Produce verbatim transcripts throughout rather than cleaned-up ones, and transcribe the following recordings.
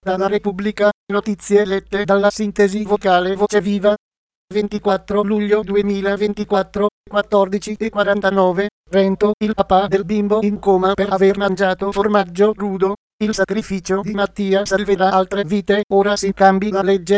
Dalla Repubblica, notizie lette dalla sintesi vocale Voce Viva. ventiquattro luglio duemilaventiquattro, quattordici e quarantanove, Rento, il papà del bimbo in coma per aver mangiato formaggio crudo. Il sacrificio di Mattia salverà altre vite, ora si cambi la legge.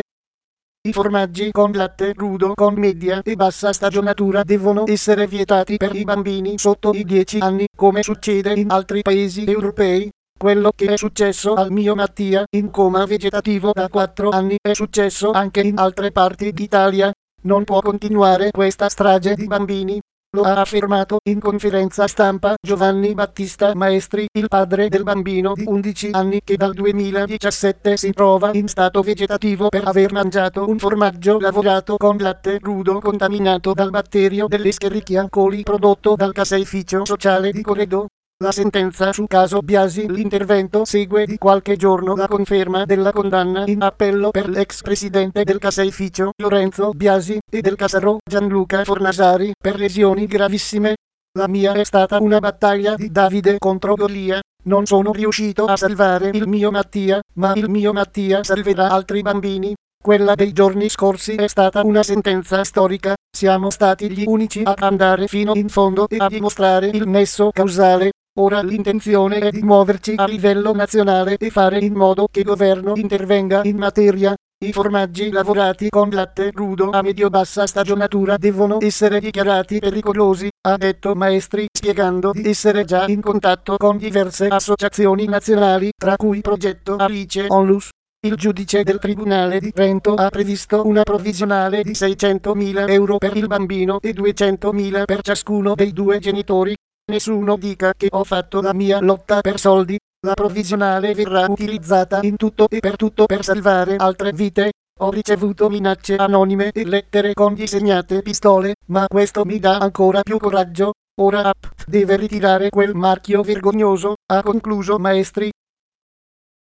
I formaggi con latte crudo con media e bassa stagionatura devono essere vietati per i bambini sotto i dieci anni, come succede in altri paesi europei. Quello che è successo al mio Mattia, in coma vegetativo da quattro anni, è successo anche in altre parti d'Italia. Non può continuare questa strage di bambini. Lo ha affermato in conferenza stampa Giovanni Battista Maestri, il padre del bambino di undici anni che dal duemiladiciassette si trova in stato vegetativo per aver mangiato un formaggio lavorato con latte crudo contaminato dal batterio dell'Escherichia coli prodotto dal caseificio sociale di Coredo. La sentenza sul caso Biasi. L'intervento segue di qualche giorno la conferma della condanna in appello per l'ex presidente del caseificio Lorenzo Biasi e del Casarò Gianluca Fornasari per lesioni gravissime. La mia è stata una battaglia di Davide contro Golia. Non sono riuscito a salvare il mio Mattia, ma il mio Mattia salverà altri bambini. Quella dei giorni scorsi è stata una sentenza storica. Siamo stati gli unici a andare fino in fondo e a dimostrare il nesso causale. Ora l'intenzione è di muoverci a livello nazionale e fare in modo che il governo intervenga in materia. I formaggi lavorati con latte crudo a medio-bassa stagionatura devono essere dichiarati pericolosi, ha detto Maestri, spiegando di essere già in contatto con diverse associazioni nazionali, tra cui Progetto Alice Onlus. Il giudice del Tribunale di Rento ha previsto una provvisionale di seicentomila euro per il bambino e duecentomila per ciascuno dei due genitori. Nessuno dica che ho fatto la mia lotta per soldi. La provvisionale verrà utilizzata in tutto e per tutto per salvare altre vite. Ho ricevuto minacce anonime e lettere con disegnate pistole, ma questo mi dà ancora più coraggio. Ora A P deve ritirare quel marchio vergognoso, ha concluso Maestri.